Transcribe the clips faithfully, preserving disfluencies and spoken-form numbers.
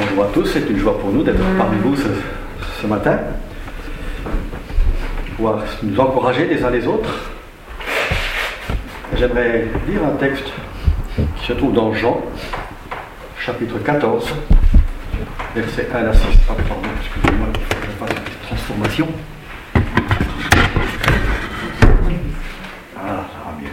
Bonjour à tous, c'est une joie pour nous d'être parmi vous ce, ce matin, pouvoir nous encourager les uns les autres. J'aimerais lire un texte qui se trouve dans Jean, chapitre quatorze, versets un à six. Ah, pardon, excusez-moi, il faut que je fasse une petite transformation. Ah, ça va bien.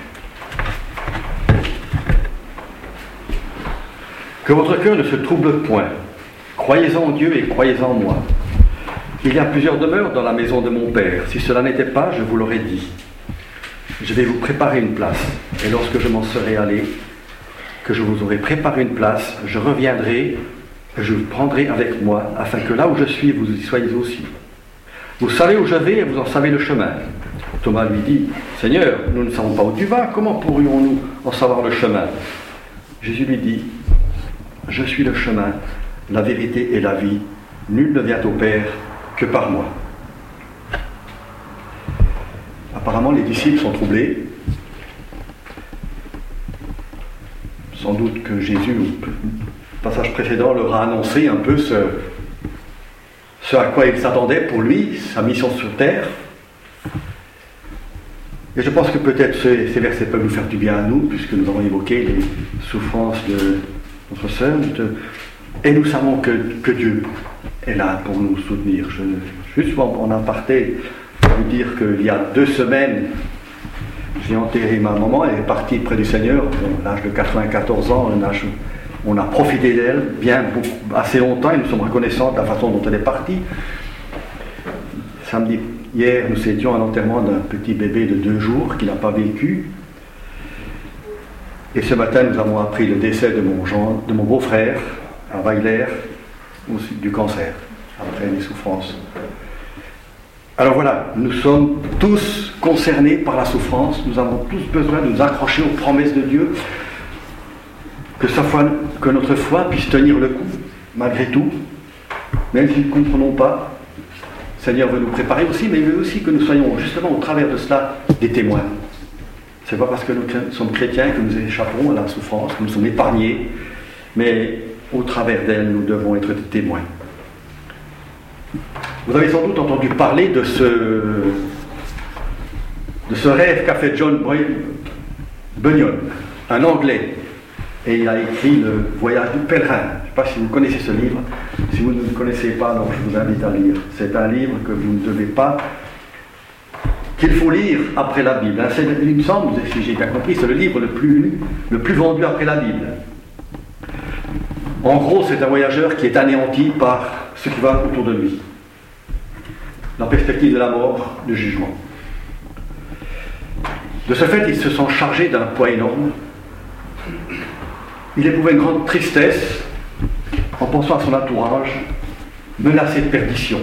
Que votre cœur ne se trouble point. Croyez-en en Dieu et croyez-en en moi. Il y a plusieurs demeures dans la maison de mon Père. Si cela n'était pas, je vous l'aurais dit. Je vais vous préparer une place. Et lorsque je m'en serai allé, que je vous aurai préparé une place, je reviendrai et je vous prendrai avec moi, afin que là où je suis, vous y soyez aussi. Vous savez où je vais et vous en savez le chemin. Thomas lui dit, Seigneur, nous ne savons pas où tu vas, comment pourrions-nous en savoir le chemin? Jésus lui dit, je suis le chemin, la vérité et la vie. Nul ne vient au Père que par moi. Apparemment, les disciples sont troublés. Sans doute que Jésus, au passage précédent, leur a annoncé un peu ce, ce à quoi il s'attendait pour lui, sa mission sur terre. Et je pense que peut-être ces, ces versets peuvent nous faire du bien à nous, puisque nous avons évoqué les souffrances de notre sœur. Et nous savons que, que Dieu est là pour nous soutenir. Je, juste en aparté, je veux dire qu'il y a deux semaines, j'ai enterré ma maman, elle est partie près du Seigneur, à l'âge de quatre-vingt-quatorze ans, un âge, on a profité d'elle bien beaucoup, assez longtemps, et nous sommes reconnaissants de la façon dont elle est partie. Samedi, hier, nous étions à l'enterrement d'un petit bébé de deux jours qui n'a pas vécu. Et ce matin, nous avons appris le décès de mon, genre, de mon beau-frère, à Weiler, aussi du cancer, après les souffrances. Alors voilà, nous sommes tous concernés par la souffrance, nous avons tous besoin de nous accrocher aux promesses de Dieu, que, sa foi, que notre foi puisse tenir le coup, malgré tout, même si nous ne comprenons pas. Le Seigneur veut nous préparer aussi, mais il veut aussi que nous soyons justement au travers de cela des témoins. Ce n'est pas parce que nous sommes chrétiens que nous échapperons à la souffrance, que nous sommes épargnés, mais au travers d'elle, nous devons être des témoins. Vous avez sans doute entendu parler de ce, de ce rêve qu'a fait John Bunyan, un Anglais, et il a écrit Le Voyage du Pèlerin. Je ne sais pas si vous connaissez ce livre. Si vous ne le connaissez pas, donc je vous invite à lire. C'est un livre que vous ne devez pas, qu'il faut lire après la Bible. C'est, il me semble, si j'ai bien compris, c'est le livre le plus lu, le plus vendu après la Bible. En gros, c'est un voyageur qui est anéanti par ce qui va autour de lui. La perspective de la mort, du jugement. De ce fait, il se sent chargé d'un poids énorme. Il éprouve une grande tristesse en pensant à son entourage menacé de perdition.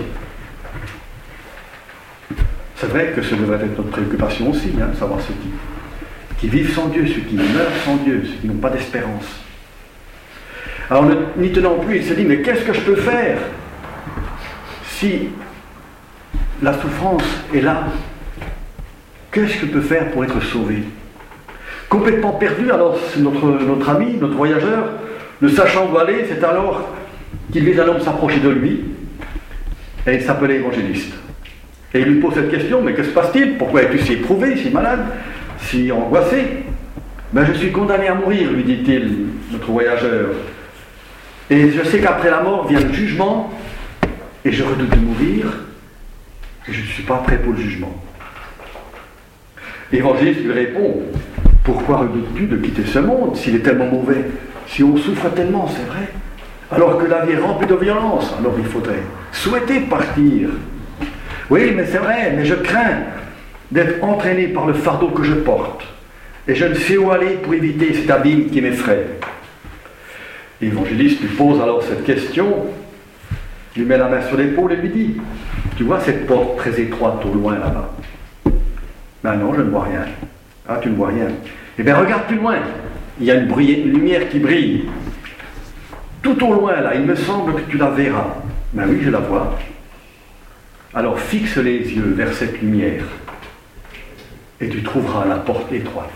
C'est vrai que ce devrait être notre préoccupation aussi, hein, de savoir ceux qui, qui vivent sans Dieu, ceux qui meurent sans Dieu, ceux qui n'ont pas d'espérance. Alors, n'y tenant plus, il se dit, mais qu'est-ce que je peux faire si la souffrance est là? Qu'est-ce que je peux faire pour être sauvé? Complètement perdu, alors notre, notre ami, notre voyageur, ne sachant où aller, c'est alors qu'il vit un homme s'approcher de lui, et il s'appelait évangéliste. Et il lui pose cette question, mais que se passe-t-il? Pourquoi es-tu si éprouvé, si malade, si angoissé? Ben, je suis condamné à mourir, lui dit-il, notre voyageur. Et je sais qu'après la mort vient le jugement, et je redoute de mourir, et je ne suis pas prêt pour le jugement. L'évangéliste lui répond, pourquoi redoutes-tu de quitter ce monde s'il est tellement mauvais? Si on souffre tellement, c'est vrai, alors que la vie est remplie de violence, alors il faudrait souhaiter partir. Oui, mais c'est vrai, mais je crains d'être entraîné par le fardeau que je porte, et je ne sais où aller pour éviter cet abîme qui m'effraie. L'évangéliste lui pose alors cette question, lui met la main sur l'épaule et lui dit, tu vois cette porte très étroite au loin là-bas? Ben non, je ne vois rien. Ah, tu ne vois rien. Eh bien, regarde plus loin. Il y a une, brille, une lumière qui brille. Tout au loin, là, il me semble que tu la verras. Ben oui, je la vois. Alors fixe les yeux vers cette lumière et tu trouveras la porte étroite.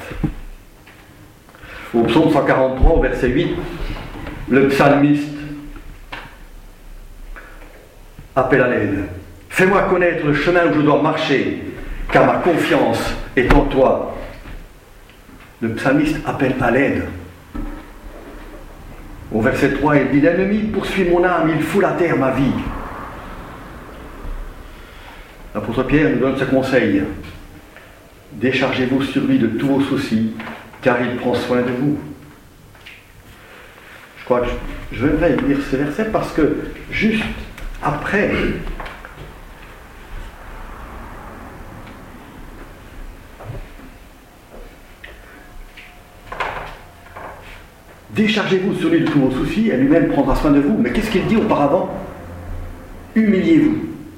Au psaume cent quarante-trois, verset huit, le psalmiste appelle à l'aide. Fais-moi connaître le chemin où je dois marcher, car ma confiance est en toi. Le psalmiste appelle à l'aide. Au verset trois, il dit, l'ennemi poursuit mon âme, il foule à terre ma vie. L'apôtre Pierre nous donne ce conseil. Déchargez-vous sur lui de tous vos soucis, car il prend soin de vous. Je crois que je, je vais lire ce verset parce que juste après, déchargez-vous sur lui de tous vos soucis, et lui-même prendra soin de vous. Mais qu'est-ce qu'il dit auparavant? Humiliez-vous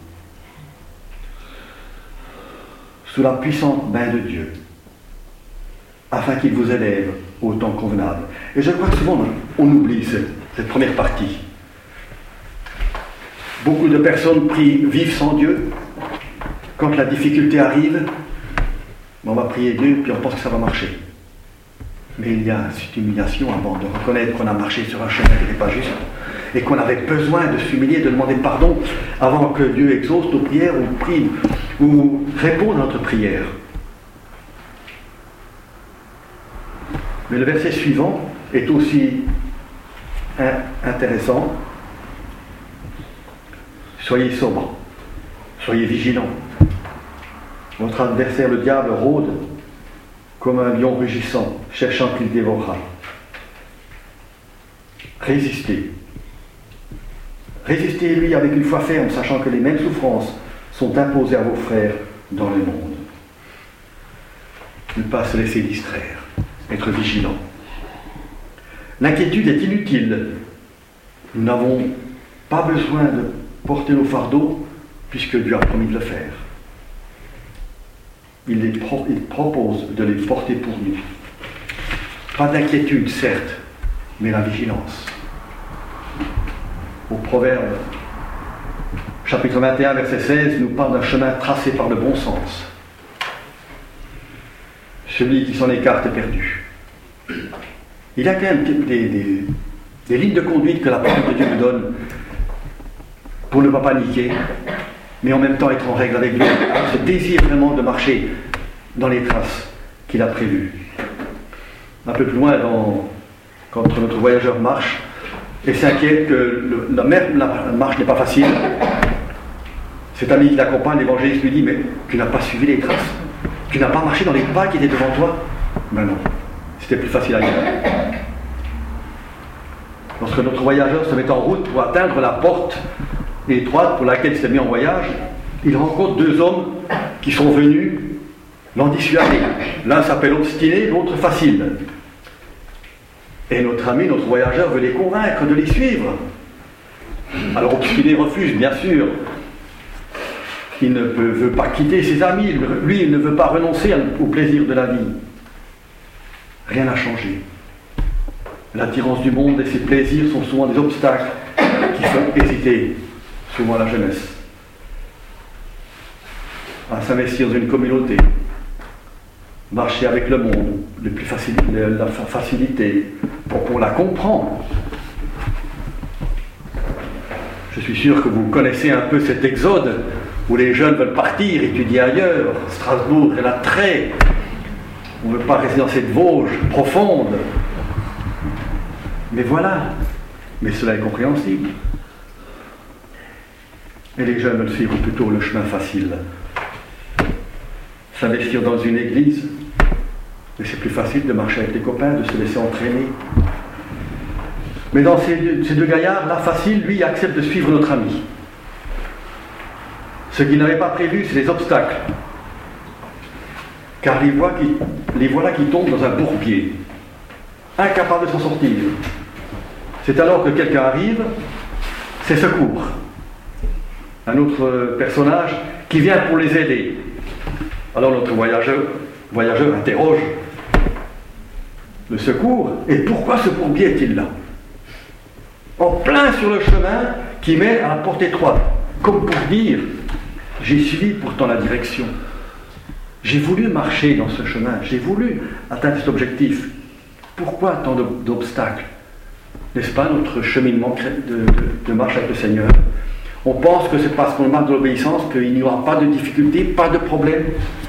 sous la puissante main de Dieu, afin qu'il vous élève au temps convenable. Et je crois que souvent on oublie cette, cette première partie. Beaucoup de personnes prient, vivent sans Dieu. Quand la difficulté arrive, on va prier Dieu, puis on pense que ça va marcher. Mais il y a cette humiliation avant de reconnaître qu'on a marché sur un chemin qui n'était pas juste, et qu'on avait besoin de s'humilier, de demander pardon avant que Dieu exauce nos prières ou prie ou réponde à notre prière. Mais le verset suivant est aussi intéressant. Soyez sobres, soyez vigilants. Votre adversaire, le diable, rôde comme un lion rugissant, cherchant qu'il dévorera. Résistez. Résistez-lui avec une foi ferme, sachant que les mêmes souffrances sont imposées à vos frères dans le monde. Ne pas se laisser distraire, être vigilant. L'inquiétude est inutile. Nous n'avons pas besoin de porter nos fardeaux, puisque Dieu a promis de le faire. Il, les pro- il propose de les porter pour nous. Pas d'inquiétude, certes, mais la vigilance. Au Proverbe, chapitre vingt et un, verset seize, il nous parle d'un chemin tracé par le bon sens. Celui qui s'en écarte est perdu. Il y a quand même des, des, des lignes de conduite que la parole de Dieu nous donne pour ne pas paniquer, mais en même temps être en règle avec Dieu, avec ce désir vraiment de marcher dans les traces qu'il a prévues. Un peu plus loin, dans, quand notre voyageur marche, et s'inquiète que le, la, mer, la marche n'est pas facile, cet ami qui l'accompagne, l'évangéliste lui dit, mais tu n'as pas suivi les traces, tu n'as pas marché dans les pas qui étaient devant toi. Ben non, c'était plus facile ailleurs. Lorsque notre voyageur se met en route pour atteindre la porte étroite pour laquelle il s'est mis en voyage, il rencontre deux hommes qui sont venus l'en dissuader. L'un s'appelle obstiné, l'autre facile. Et notre ami, notre voyageur veut les convaincre de les suivre. Alors obstiné refuse, bien sûr. Il ne peut, veut pas quitter ses amis, lui il ne veut pas renoncer au plaisir de la vie. Rien n'a changé. L'attirance du monde et ses plaisirs sont souvent des obstacles qui font hésiter souvent la jeunesse à s'investir dans une communauté, marcher avec le monde, le plus facile, la facilité, pour qu'on la comprend. Je suis sûr que vous connaissez un peu cet exode où les jeunes veulent partir, étudier ailleurs. Strasbourg est l'attrait. On ne veut pas rester dans cette Vosges profonde. Mais voilà, mais cela est compréhensible. Et les jeunes veulent suivre plutôt le chemin facile. S'investir dans une église, mais c'est plus facile de marcher avec les copains, de se laisser entraîner. Mais dans ces deux, ces deux gaillards, là, facile, lui, accepte de suivre notre ami. Ce qu'il n'avait pas prévu, c'est les obstacles. Car les, voix qui, les voilà qui tombent dans un bourbier, incapables de s'en sortir. C'est alors que quelqu'un arrive, c'est secours. Un autre personnage qui vient pour les aider. Alors notre voyageur, voyageur interroge le secours, et pourquoi ce bourbier est-il là? En plein sur le chemin qui met à la porte étroite, comme pour dire, j'ai suivi pourtant la direction. J'ai voulu marcher dans ce chemin, j'ai voulu atteindre cet objectif. Pourquoi tant d'obstacles? N'est-ce pas notre cheminement de, de, de marche avec le Seigneur? On pense que c'est parce qu'on marque de l'obéissance qu'il n'y aura pas de difficulté, pas de problème.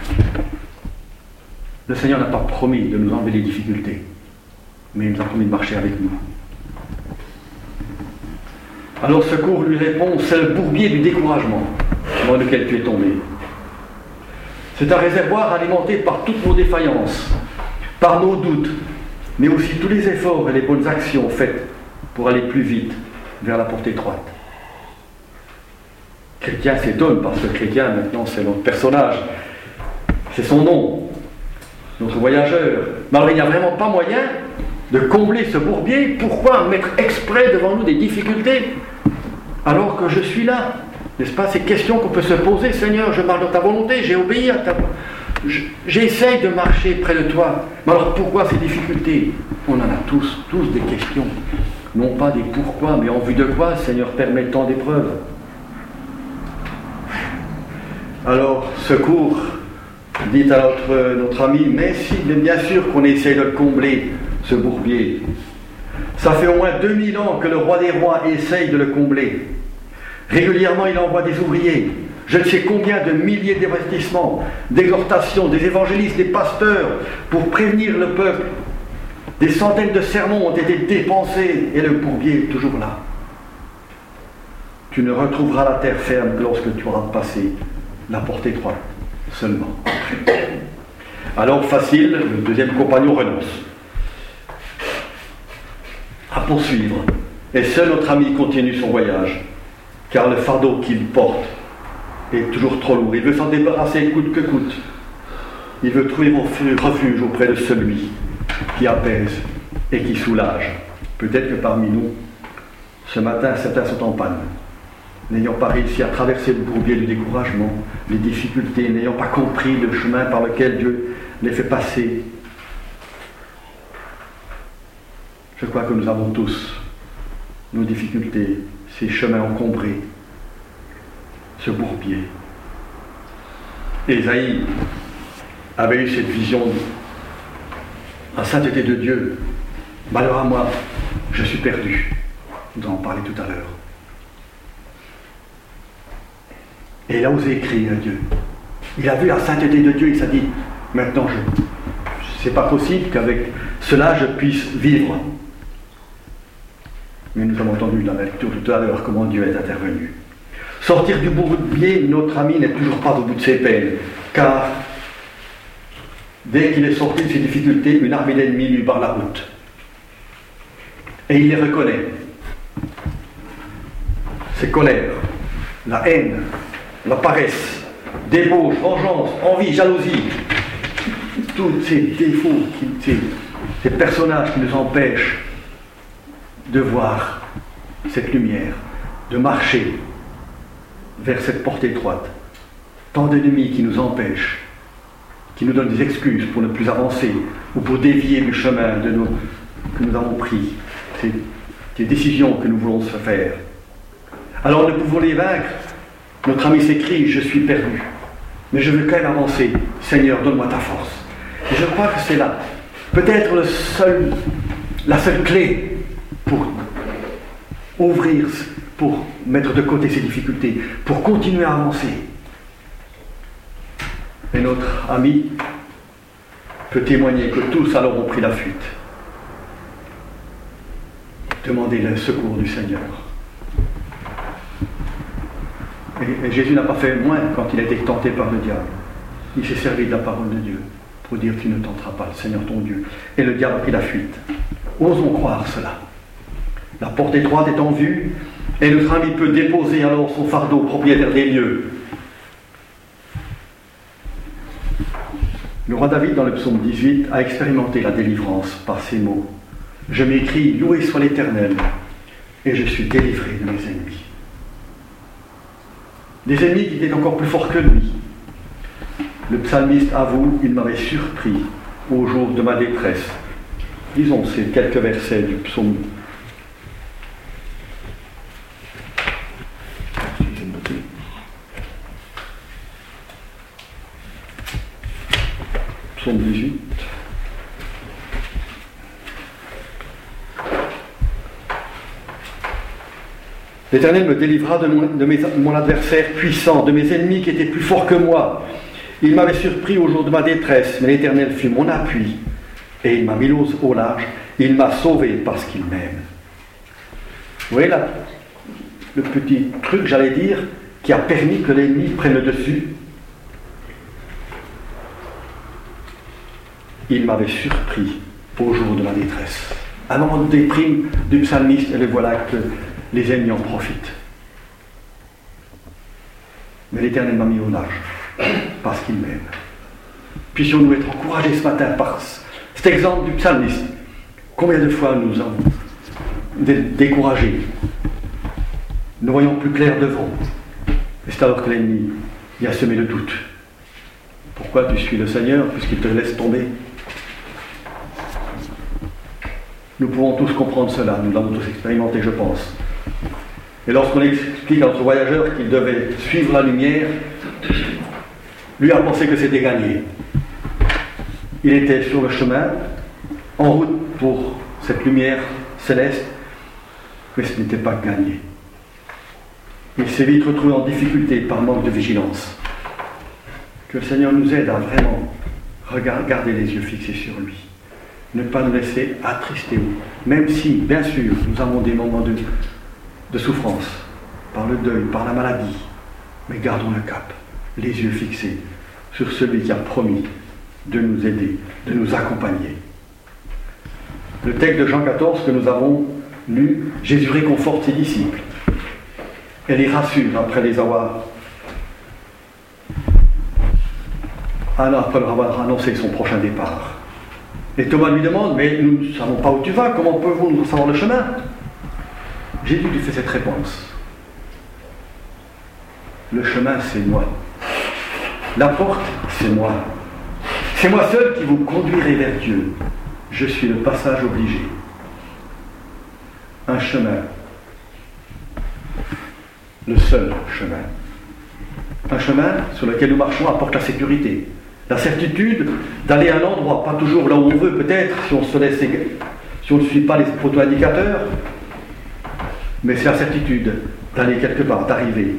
Le Seigneur n'a pas promis de nous enlever les difficultés, mais il nous a promis de marcher avec nous. Alors Secours lui répond, c'est le bourbier du découragement dans lequel tu es tombé. C'est un réservoir alimenté par toutes nos défaillances, par nos doutes, mais aussi tous les efforts et les bonnes actions faites pour aller plus vite vers la porte étroite. Chrétien s'étonne parce que Chrétien, maintenant, c'est notre personnage, c'est son nom, notre voyageur. Mais alors il n'y a vraiment pas moyen de combler ce bourbier. Pourquoi mettre exprès devant nous des difficultés alors que je suis là? N'est-ce pas ces questions qu'on peut se poser? Seigneur, je marche dans ta volonté, j'ai obéi à ta volonté. J'essaye de marcher près de toi. Mais alors pourquoi ces difficultés? On en a tous, tous des questions. Non pas des pourquoi, mais en vue de quoi, Seigneur, permet tant d'épreuves. Alors, Secours dit à notre, notre ami, mais si, mais bien sûr qu'on essaye de le combler, ce bourbier. Ça fait au moins deux mille ans que le roi des rois essaye de le combler. Régulièrement, il envoie des ouvriers. Je ne sais combien de milliers d'investissements, d'exhortations, des évangélistes, des pasteurs, pour prévenir le peuple. Des centaines de sermons ont été dépensés et le bourbier est toujours là. Tu ne retrouveras la terre ferme que lorsque tu auras passé la porte étroite seulement. Alors facile, le deuxième compagnon renonce à poursuivre. Et seul notre ami continue son voyage, car le fardeau qu'il porte est toujours trop lourd. Il veut s'en débarrasser coûte que coûte. Il veut trouver refuge auprès de celui qui apaise et qui soulage. Peut-être que parmi nous, ce matin, certains sont en panne, n'ayant pas réussi à traverser le bourbier du découragement, les difficultés, n'ayant pas compris le chemin par lequel Dieu les fait passer. Je crois que nous avons tous nos difficultés, ces chemins encombrés, ce bourbier. Ésaïe avait eu cette vision de la sainteté de Dieu. Malheur à moi, je suis perdu. Nous en parlé tout à l'heure. Et il a osé crier à Dieu. Il a vu la sainteté de Dieu, il s'est dit, maintenant je, c'est pas possible qu'avec cela je puisse vivre. Mais nous avons entendu dans la lecture tout à l'heure comment Dieu est intervenu. Sortir du bourbier, notre ami n'est toujours pas au bout de ses peines, car dès qu'il est sorti de ses difficultés, une armée d'ennemis lui barre la route. Et il les reconnaît. Ses colères, la haine, la paresse, débauche, vengeance, envie, jalousie, tous ces défauts, ces, ces personnages qui nous empêchent de voir cette lumière, de marcher vers cette porte étroite. Tant d'ennemis qui nous empêchent, qui nous donnent des excuses pour ne plus avancer ou pour dévier du chemin de nos, que nous avons pris, ces, ces décisions que nous voulons se faire. Alors nous pouvons les vaincre. Notre ami s'écrie, je suis perdu, mais je veux quand même avancer. Seigneur, donne-moi ta force. Et je crois que c'est là, peut-être le seul, la seule clé pour ouvrir, pour mettre de côté ces difficultés, pour continuer à avancer. Et notre ami peut témoigner que tous alors ont pris la fuite. Demandez le secours du Seigneur. Et, et Jésus n'a pas fait moins quand il a été tenté par le diable. Il s'est servi de la parole de Dieu pour dire tu ne tenteras pas le Seigneur ton Dieu. Et le diable a pris la fuite. Osons croire cela. La porte étroite est en vue et notre ami peut déposer alors son fardeau au propriétaire des lieux. Le roi David, dans le psaume dix-huit, a expérimenté la délivrance par ces mots. Je m'écris, loué soit l'Éternel, et je suis délivré de mes ennemis. Des ennemis qui étaient encore plus forts que lui. Le psalmiste avoue, il m'avait surpris au jour de ma détresse. Lisons ces quelques versets du psaume. Psaume dix-huit. L'Éternel me délivra de, mon, de mes, mon adversaire puissant, de mes ennemis qui étaient plus forts que moi. Il m'avait surpris au jour de ma détresse, mais l'Éternel fut mon appui, et il m'a mis l'eau au large. Il m'a sauvé parce qu'il m'aime. Vous voyez là, le petit truc, j'allais dire, qui a permis que l'ennemi prenne le dessus. Il m'avait surpris au jour de ma détresse. Un moment de déprime du psalmiste, et le voilà que les ennemis en profitent. Mais l'Éternel m'a mis au large, parce qu'il m'aime. Puissions-nous être encouragés ce matin par cet exemple du psalmiste. Combien de fois nous avons découragés, ne voyons plus clair devant. Et c'est alors que l'ennemi y a semé le doute. Pourquoi tu suis le Seigneur puisqu'il te laisse tomber? Nous pouvons tous comprendre cela, nous l'avons tous expérimenté, je pense. Et lorsqu'on explique à notre voyageur qu'il devait suivre la lumière, lui a pensé que c'était gagné. Il était sur le chemin, en route pour cette lumière céleste, mais ce n'était pas gagné. Il s'est vite retrouvé en difficulté par manque de vigilance. Que le Seigneur nous aide à vraiment regarder les yeux fixés sur lui. Ne pas nous laisser attrister, même si, bien sûr, nous avons des moments de, de souffrance, par le deuil, par la maladie, mais gardons le cap, les yeux fixés sur celui qui a promis de nous aider, de nous accompagner. Le texte de Jean quatorze que nous avons lu, Jésus réconforte ses disciples et les rassure après les avoir après leur avoir annoncé son prochain départ. Et Thomas lui demande, mais nous ne savons pas où tu vas, comment pouvons-nous savoir le chemin? Jésus lui fait cette réponse. Le chemin, c'est moi. La porte, c'est moi. C'est moi seul qui vous conduirai vers Dieu. Je suis le passage obligé. Un chemin. Le seul chemin. Un chemin sur lequel nous marchons apporte la sécurité. La certitude d'aller à un endroit, pas toujours là où on veut peut-être, si on se laisse, si on ne suit pas les proto-indicateurs, mais c'est la certitude d'aller quelque part, d'arriver.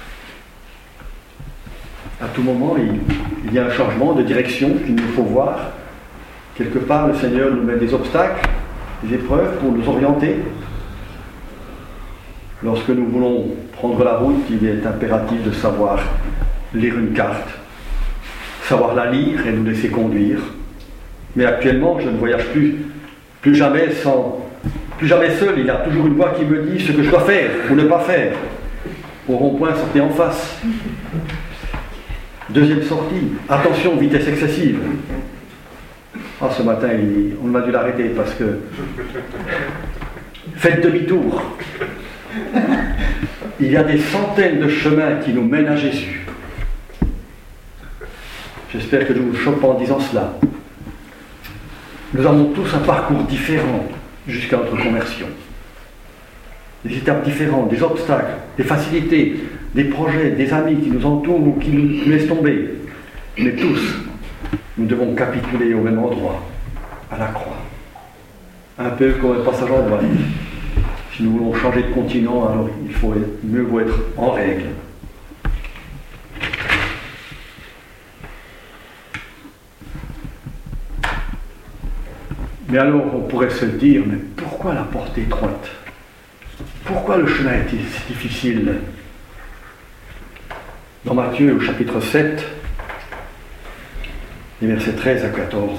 À tout moment, il, il y a un changement de direction qu'il nous faut voir. Quelque part, le Seigneur nous met des obstacles, des épreuves pour nous orienter. Lorsque nous voulons prendre la route, il est impératif de savoir lire une carte, savoir la lire et nous laisser conduire. Mais actuellement, je ne voyage plus, plus jamais sans, plus jamais seul. Il y a toujours une voix qui me dit ce que je dois faire ou ne pas faire. Au rond-point, sortez en face. Deuxième sortie, attention, vitesse excessive. Ah, ce matin, il, on a dû l'arrêter parce que faites demi-tour. Il y a des centaines de chemins qui nous mènent à Jésus. J'espère que je ne vous choque pas en disant cela. Nous avons tous un parcours différent jusqu'à notre conversion. Des étapes différentes, des obstacles, des facilités, des projets, des amis qui nous entourent ou qui nous laissent tomber. Mais tous, nous devons capituler au même endroit, à la croix. Un peu comme un passage en douane. Si nous voulons changer de continent, alors il faut être, mieux vaut être en règle. Mais alors on pourrait se dire, mais pourquoi la porte étroite? Pourquoi le chemin est si difficile? Dans Matthieu, au chapitre sept, les versets treize à quatorze.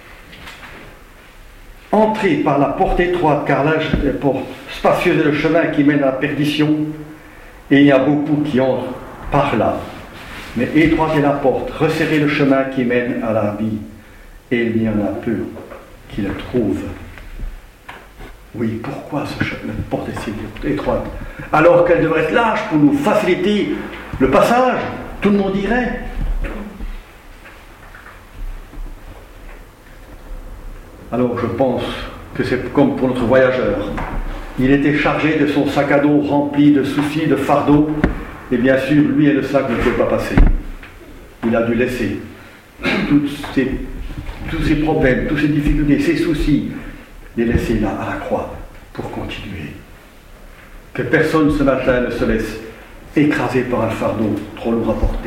Entrez par la porte étroite, car là, la porte spacieuse est le chemin qui mène à la perdition, et il y a beaucoup qui entrent par là. Mais étroite est la porte, resserrez le chemin qui mène à la vie, et il y en a peu qui le trouvent. Oui, pourquoi ce chemin, la porte est si étroite? Alors qu'elle devrait être large pour nous faciliter le passage, tout le monde irait. Alors je pense que c'est comme pour notre voyageur. Il était chargé de son sac à dos rempli de soucis, de fardeaux, et bien sûr, lui et le sac ne pouvaient pas passer. Il a dû laisser toutes ces, tous ces problèmes, toutes ces difficultés, ces soucis, les laisser là, à la croix, pour continuer. Que personne ce matin ne se laisse écraser par un fardeau trop lourd à porter.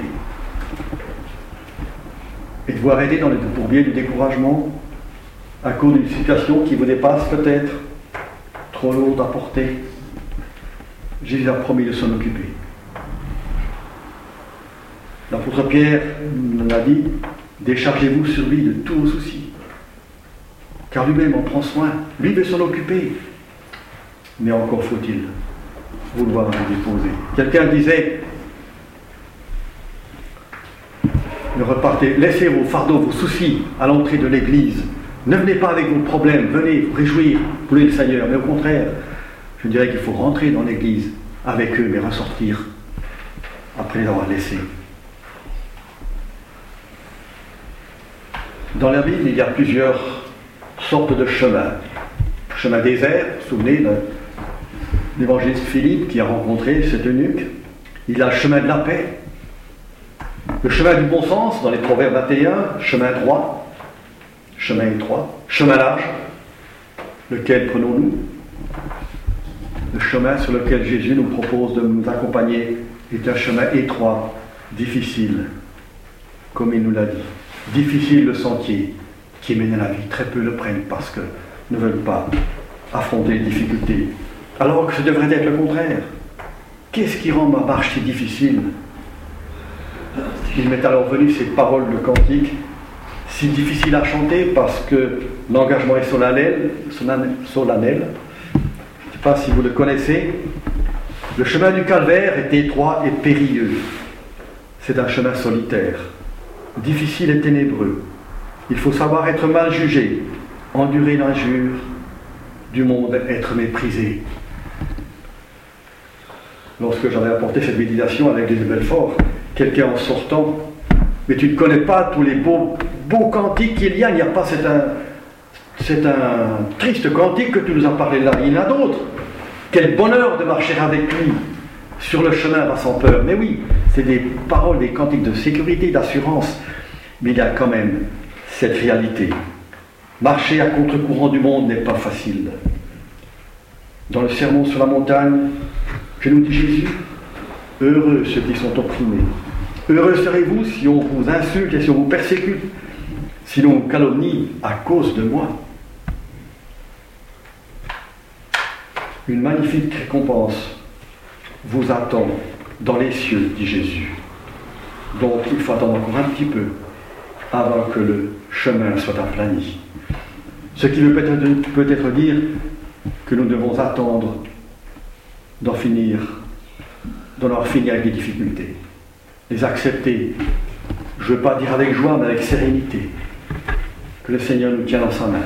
Êtes-vous arrêté dans le bourbier du découragement à cause d'une situation qui vous dépasse peut-être, trop lourde à porter? Jésus a promis de s'en occuper. L'apôtre Pierre nous a dit, déchargez-vous sur lui de tous vos soucis, car lui-même en prend soin, lui veut s'en occuper. Mais encore faut-il vouloir le déposer. Quelqu'un disait, ne repartez, laissez vos fardeaux, vos soucis à l'entrée de l'église. Ne venez pas avec vos problèmes, venez vous réjouir, pour le Seigneur. Mais au contraire, je dirais qu'il faut rentrer dans l'église avec eux, mais ressortir après les avoir laissés. Dans la Bible, il y a plusieurs sortes de chemins. Chemin désert, vous vous souvenez de l'évangéliste Philippe qui a rencontré cet eunuque. Il y a le chemin de la paix, le chemin du bon sens dans les Proverbes vingt et un, chemin droit, chemin étroit, chemin large, lequel prenons-nous? Le chemin sur lequel Jésus nous propose de nous accompagner est un chemin étroit, difficile, comme il nous l'a dit. Difficile le sentier qui mène à la vie. Très peu le prennent parce qu'ils ne veulent pas affronter les difficultés. Alors que ce devrait être le contraire. Qu'est-ce qui rend ma marche si difficile? Il m'est alors venu ces paroles de cantique, si difficiles à chanter parce que l'engagement est solennel. solennel. Je ne sais pas si vous le connaissez. Le chemin du calvaire est étroit et périlleux. C'est un chemin solitaire, difficile et ténébreux. Il faut savoir être mal jugé, endurer l'injure du monde, être méprisé. Lorsque j'avais apporté cette méditation avec les de Belfort, quelqu'un en sortant, mais tu ne connais pas tous les beaux, beaux cantiques qu'il y a, il n'y a pas, c'est un, c'est un triste cantique que tu nous as parlé là, il y en a d'autres. Quel bonheur de marcher avec lui sur le chemin va sans peur. Mais oui, c'est des paroles, des cantiques de sécurité, d'assurance, mais il y a quand même cette réalité. Marcher à contre-courant du monde n'est pas facile. Dans le sermon sur la montagne, que nous dit Jésus, heureux ceux qui sont opprimés. Heureux serez-vous si on vous insulte et si on vous persécute, si l'on vous calomnie à cause de moi. Une magnifique récompense vous attend dans les cieux, dit Jésus. Donc il faut attendre encore un petit peu avant que le chemin soit aplani. Ce qui veut peut-être, peut-être dire que nous devons attendre d'en finir, d'en avoir fini avec les difficultés, les accepter, je ne veux pas dire avec joie, mais avec sérénité, que le Seigneur nous tient dans sa main.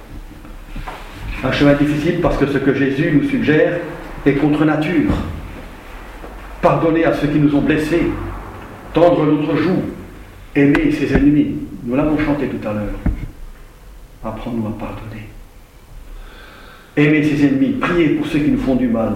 Un chemin difficile parce que ce que Jésus nous suggère est contre nature. Pardonner à ceux qui nous ont blessés, tendre notre joue, aimer ses ennemis. Nous l'avons chanté tout à l'heure. Apprends-nous à pardonner. Aimer ses ennemis, prier pour ceux qui nous font du mal.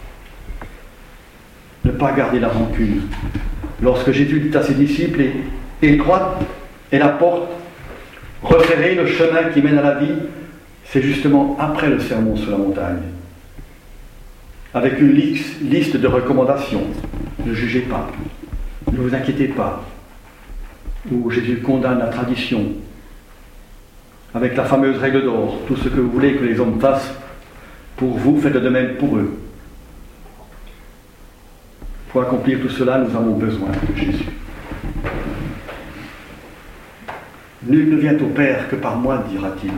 Ne pas garder la rancune. Lorsque Jésus dit à ses disciples, étroite est la porte, resserrez le chemin qui mène à la vie, c'est justement après le sermon sur la montagne. Avec une liste de recommandations. Ne jugez pas. Ne vous inquiétez pas. Où Jésus condamne la tradition. Avec la fameuse règle d'or. Tout ce que vous voulez que les hommes fassent pour vous, faites de même pour eux. Pour accomplir tout cela, nous avons besoin de Jésus. Nul ne vient au Père que par moi, dira-t-il.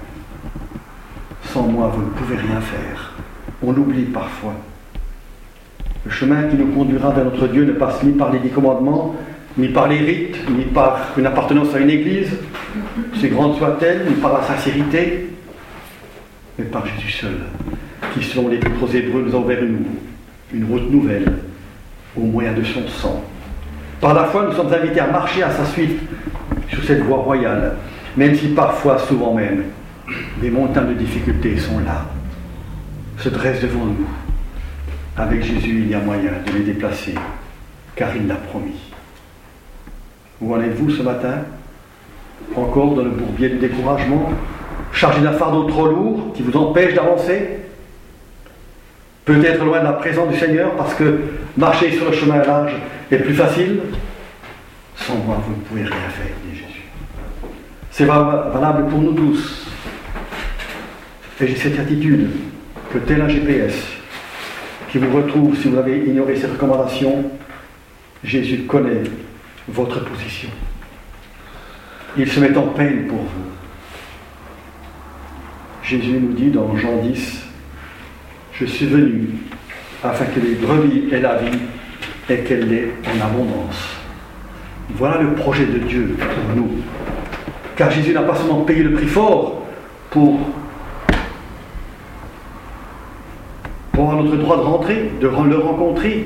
Sans moi, vous ne pouvez rien faire. On l'oublie parfois. Le chemin qui nous conduira vers notre Dieu ne passe ni par les dix commandements, ni par les rites, ni par une appartenance à une église, si grande soit-elle, ni par la sincérité, mais par Jésus seul, qui, selon l'Épître aux Hébreux, nous a ouvert une, une route nouvelle, au moyen de son sang. Par la foi, nous sommes invités à marcher à sa suite sur cette voie royale, même si parfois, souvent même, les montagnes de difficultés sont là, se dressent devant nous. Avec Jésus, il y a moyen de les déplacer, car il l'a promis. Où en êtes-vous ce matin? Encore dans le bourbier du découragement, chargé d'un fardeau trop lourd qui vous empêche d'avancer? peut-être loin de la présence du Seigneur parce que marcher sur le chemin large est plus facile. Sans moi, vous ne pouvez rien faire, dit Jésus. C'est valable pour nous tous. Et j'ai cette attitude que tel un G P S qui vous retrouve si vous avez ignoré ces recommandations, Jésus connaît votre position. Il se met en peine pour vous. Jésus nous dit dans Jean dix, « Je suis venu afin que les brebis aient la vie et qu'elle l'ait en abondance. » Voilà le projet de Dieu pour nous. Car Jésus n'a pas seulement payé le prix fort pour, pour avoir notre droit de rentrer, de le rencontrer,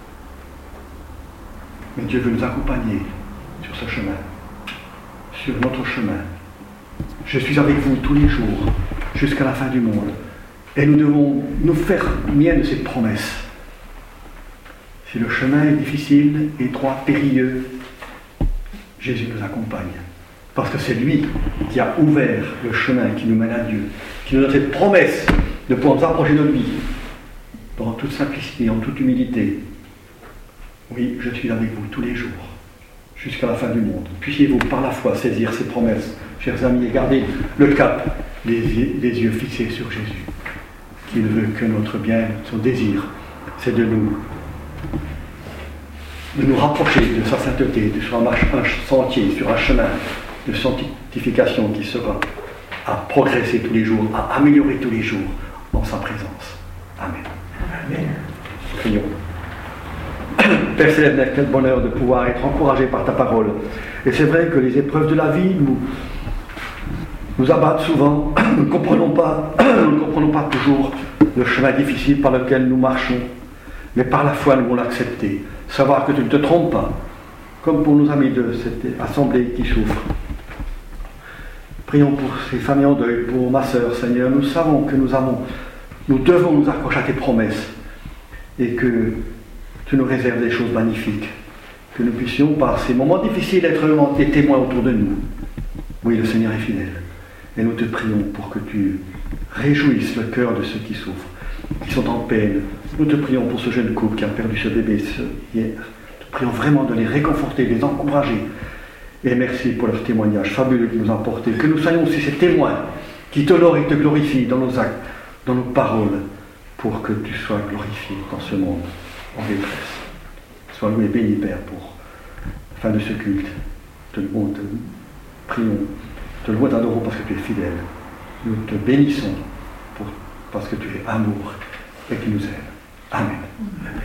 mais Dieu veut nous accompagner sur ce chemin, sur notre chemin. Je suis avec vous tous les jours, jusqu'à la fin du monde. Et nous devons nous faire mienne de cette promesse. Si le chemin est difficile, étroit, périlleux, Jésus nous accompagne. Parce que c'est lui qui a ouvert le chemin qui nous mène à Dieu, qui nous donne cette promesse de pouvoir nous approcher de lui, dans toute simplicité, en toute humilité. Oui, je suis avec vous tous les jours, jusqu'à la fin du monde. Puissiez-vous par la foi saisir ces promesses, chers amis, et garder le cap, les, les yeux fixés sur Jésus, qui ne veut que notre bien, son désir, c'est de nous, de nous rapprocher de sa sainteté, de sur un, marche, un sentier, sur un chemin de sanctification qui sera à progresser tous les jours, à améliorer tous les jours en sa présence. Amen. Amen. Prions. Père Céleste, quel bonheur de pouvoir être encouragé par ta parole. Et c'est vrai que les épreuves de la vie nous, nous abattent souvent. Nous ne comprenons pas, nous ne comprenons pas toujours le chemin difficile par lequel nous marchons. Mais par la foi, nous devons l'accepter. Savoir que tu ne te trompes pas. Comme pour nos amis de cette assemblée qui souffrent. Prions pour ces familles en deuil, pour ma sœur, Seigneur. Nous savons que nous avons, nous devons nous accrocher à tes promesses. Et que tu nous réserves des choses magnifiques. Que nous puissions, par ces moments difficiles, être des témoins autour de nous. Oui, le Seigneur est fidèle. Et nous te prions pour que tu réjouisses le cœur de ceux qui souffrent, qui sont en peine. Nous te prions pour ce jeune couple qui a perdu ce bébé hier. Nous te prions vraiment de les réconforter, de les encourager. Et merci pour leur témoignage fabuleux qu'ils nous ont apporté. Que nous soyons aussi ces témoins qui t'honorent et te glorifient dans nos actes, dans nos paroles, pour que tu sois glorifié dans ce monde en détresse. Sois loué et béni, Père, pour la fin de ce culte. Te louons, te prions, te louons et t'adorons parce que tu es fidèle. Nous te bénissons pour, parce que tu es amour et que tu nous aimes. Amen. Amen.